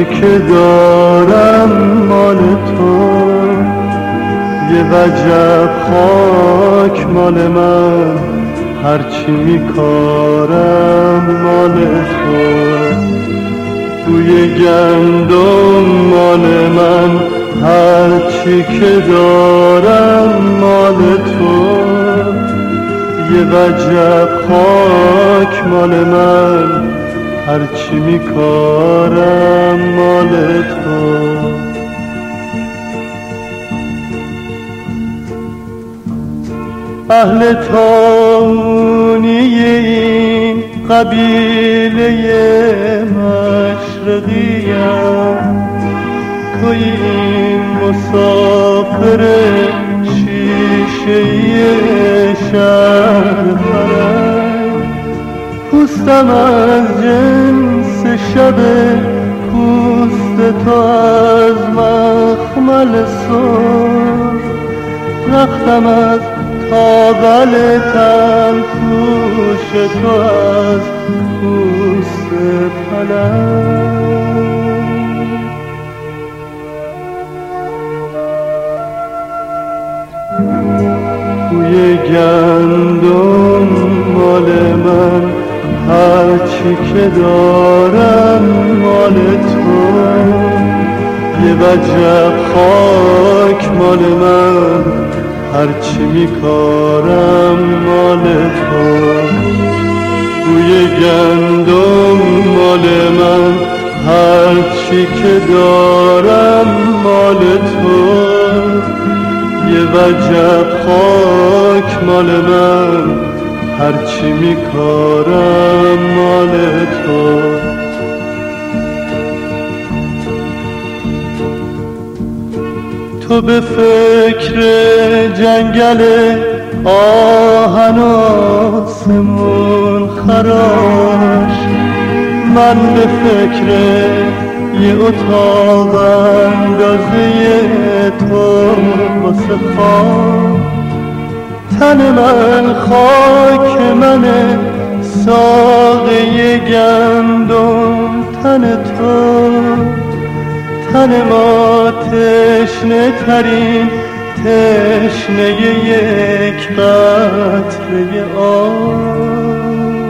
هرچی که دارم مال تو، یه وجب خاک مال من، هرچی میکارم مال تو. بوی گندم مال من، هرچی که دارم مال تو، یه وجب خاک مال من، هرچی میکارم مال تو. اهل تاونی این قبیله مشرقیم، توی این مسافر شیشه‌ای شهر فرنگ. پوستم از جنس شب پوست تو، از مخمل سرخ رختم از کابل تن پوش تو، از پوست پلنگ. بوی گندم مال من، هرچی که دارم مال تو، یه وجب خاک مال من، هرچی میکارم مال تو. بوی گندم مال من، هرچی که دارم مال تو، یه وجب خاک مال من، هرچی میکارم مال تو. تو به فکر جنگل آهن و آسمون خراش، من به فکر یه اتاق اندازه تو واسه خواب. تن من خاک منه، ساقه گندم تن تو. تن ما تشنه ترین تشنه یک قطره آب.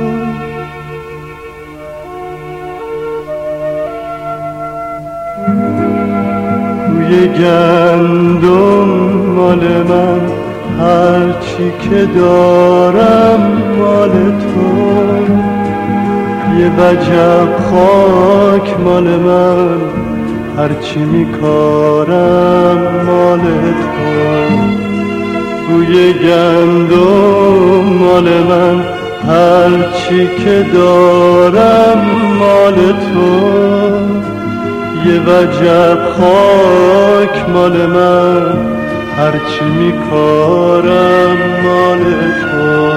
بوی گندم مال من، هرچی که دارم مال تو، یه وجب خاک مال من، هرچی میکارم مال تو. بوی گندم مال من، هرچی که دارم مال تو، یه وجب خاک مال من، هرچی میکارم مال تو.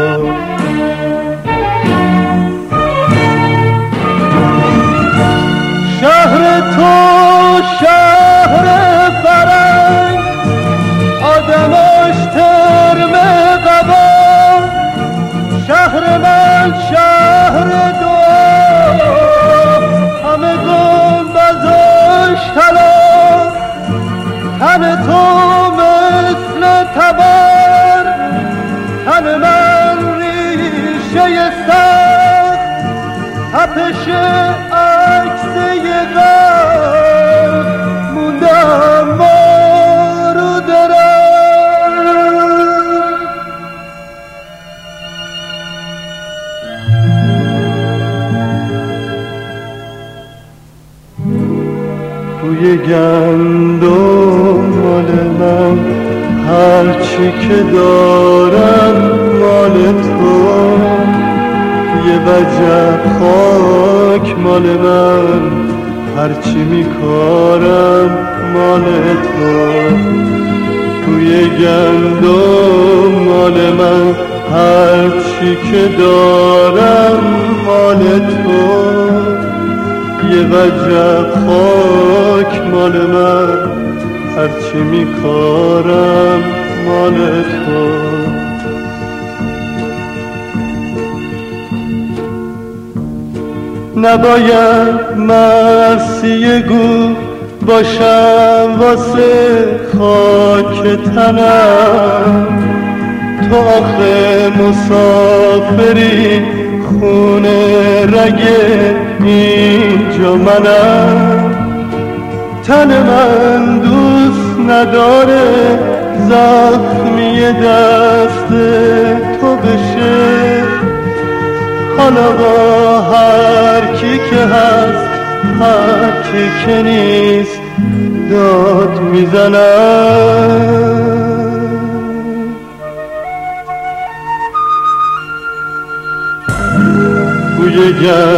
شهر تو شهر فرنگ، آدماش ترم قبا. شهر من شهر دعا، همه گنبداش طلا. تن تو مثل تبر، تن من ریشه سخت، تپش عکس یه غم موندم ما رو درم. بوی گندم مال من، هرچی که دارم مال تو، یه وجب خاک مال من، هرچی میکارم مال تو. بوی گندم مال من، هرچی که دارم مال تو، یه وجب خاک مال من، هرچی میکارم مال تو. نباید مرثیه گو باشم واسه خاک تنم. تو آخه مسافری خونه رگ اینجا منم. تن من دوست نداره زخمی دست تو بشه. حالا با هر کی که هست هر کی که نیست داد میزنم. بوی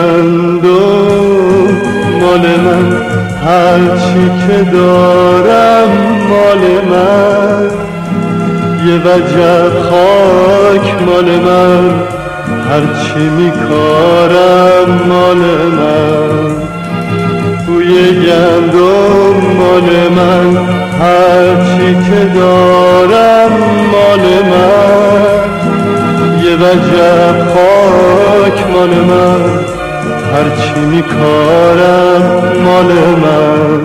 گندم مال من، هر چی که دارم مال من. یه وجب خاک مال من، هر چی میکارم مال من. بوی گندم مال من، هر چی که دارم مال من. یه وجب خاک مال من، هر چی میکارم مال من.